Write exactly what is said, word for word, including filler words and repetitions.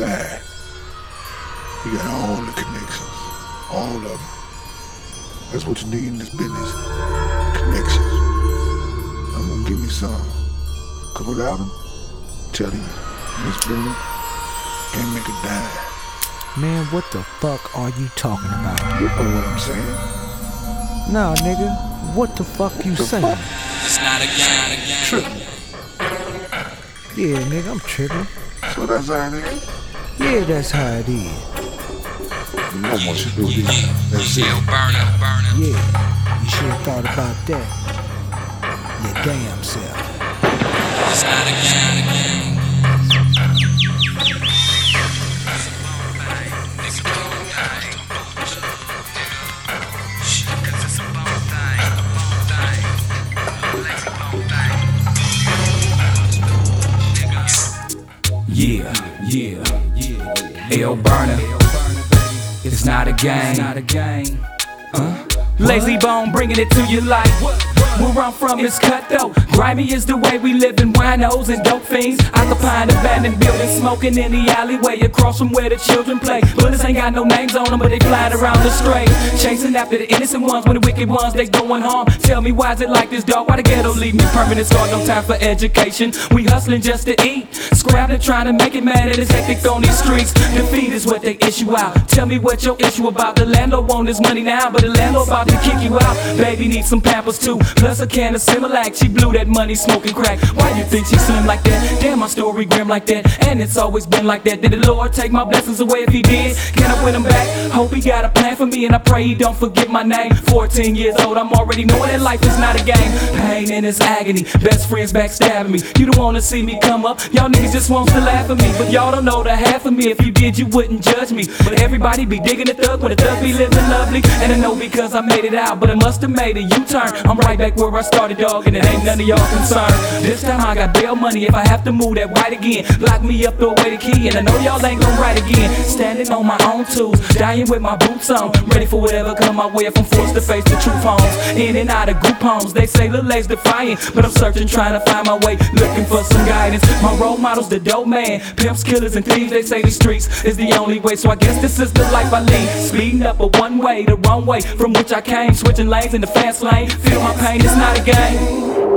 side. He got all the connections, all of them. That's what you need in this business, connections. I'm gonna give you some, cause without them, I'm telling you, Miss Bruno can't make a dime. Man, what the fuck are you talking about? You know what I'm saying? Nah, nigga, what the fuck you The saying? fuck? It's not a game. Tripping. Yeah, nigga, I'm tripping. That's what I say, nigga. Yeah, that's how it is. You know what you do, Yeah, nigga. That's yeah, it. burner, burner. Yeah, you should have thought about that. Your damn self. It's not a game. Yeah, yeah, yeah. L Burner. It's not a game. Huh? Lazy Bone bringing it to you like where I'm from is cutthroat. Grimy is the way we live in winos and dope fiends. Occupying abandoned buildings, smoking in the alleyway across from where the children play. Bullets ain't got no names on them, but they flying around the stray. Chasing after the innocent ones when the wicked ones they doing harm. Tell me why is it like this, dog? Why the ghetto leave me permanent scar? No time for education. We hustling just to eat, scrabbling trying to make it mad at it's hectic on these streets. Defeat is what they issue out. Tell me what your issue about. The landlord want his money now, but the landlord about to kick you out. Baby needs some Pampers too, plus a can of Similac. She blew that money smoking crack. Why you think she slim like that? Damn, my story grim like that, and it's always been like that. Did the Lord take my blessings away? If he did, can I win them back? Hope he got a plan for me, and I pray he don't forget my name. Fourteen years old, I'm already knowing that life is not a game. Pain and it's agony, best friends backstabbing me. You don't wanna see me come up, y'all niggas just wants to laugh at me. But y'all don't know the half of me. If you did, you wouldn't judge me. But everybody be digging the thug when the thug be living lovely. And I know because I made it out, but I must have made a U-turn. I'm right back where I started, dog, and it ain't none of y'all concern. This time I got bail money if I have to move that white again. Lock me up, throw away the key, and I know y'all ain't gon' write again. Standing on my own tools, dying with my boots on, ready for whatever come my way if I'm forced to face the truth homes. In and out of group homes, they say Lil A's defiant, but I'm searching, trying to find my way, looking for some guidance. My role model's the dope man, pimps, killers, and thieves. They say the streets is the only way, so I guess this is the life I lead. Speeding up a one way, the wrong way from which I came, switching lanes in the fast lane. Feel my pain, it's not a game.